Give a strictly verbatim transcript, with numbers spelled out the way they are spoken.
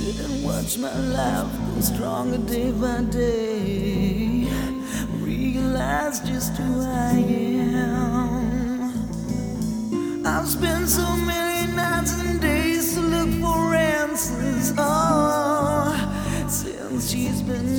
Sit and watch my life grow stronger day by day. Realize just who I am. I've spent so many nights and days to look for answers. Oh, since she's been